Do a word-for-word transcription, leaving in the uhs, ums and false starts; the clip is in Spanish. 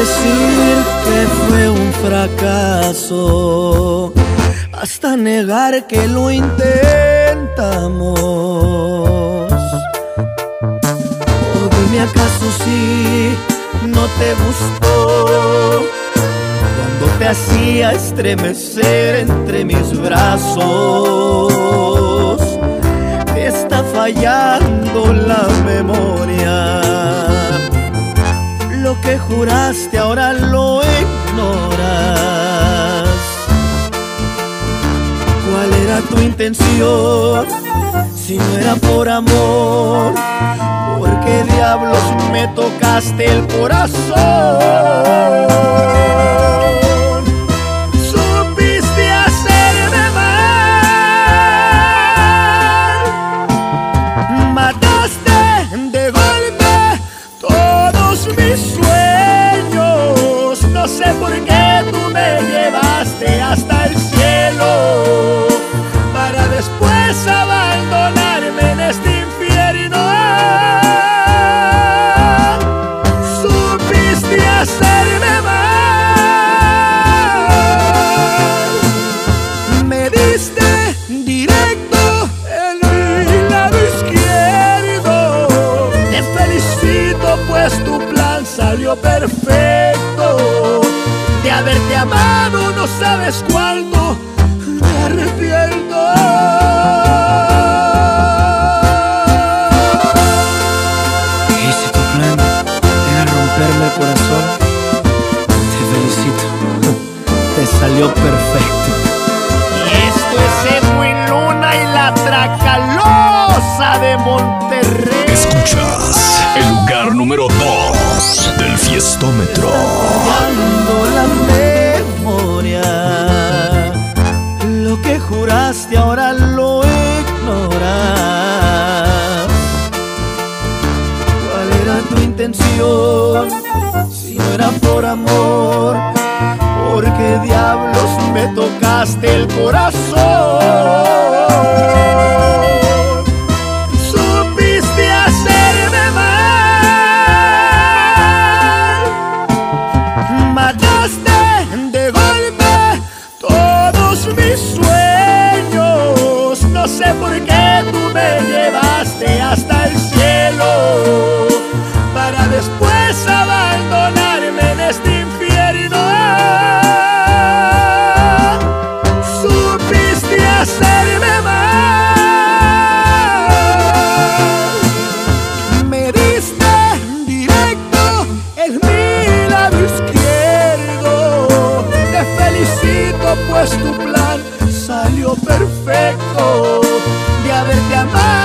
decir que fue un fracaso, hasta negar que lo intentamos. Oh, dime, ¿acaso sí no te gustó cuando te hacía estremecer entre mis brazos? Te está fallando la memoria. Lo que juraste ahora lo ignoras. ¿Cuál era tu intención? Si no era por amor, ¿por qué diablos me tocaste el corazón? Supiste hacerme mal, mataste de golpe todos mis sueños. No sé por qué tú me llevaste hasta el cielo para después abandonarme en este infierno. Supiste hacerme mal, me diste directo en mi lado izquierdo. Te felicito, pues tu plan salió perfecto. De haberte amado no sabes cuánto me arrepiento. Y si tu plan era romperme el corazón, te felicito, te salió perfecto. Y esto es Edwin Luna y la Tracalosa de Monterrey. Escuchas el lugar número dos del Fiestómetro. Fallando la memoria. Lo que juraste ahora lo ignoras. ¿Cuál era tu intención? Si no era por amor, ¿por qué diablos me tocaste el corazón? Supiste hacerme mal, mataste de golpe todos mis sueños. No sé por qué tú me llevaste hasta el cielo para después abandonarme en este infierno. Supiste hacerme mal, me diste directo en mi lado izquierdo. Te felicito, pues tu plan salió perfecto. De haberte amado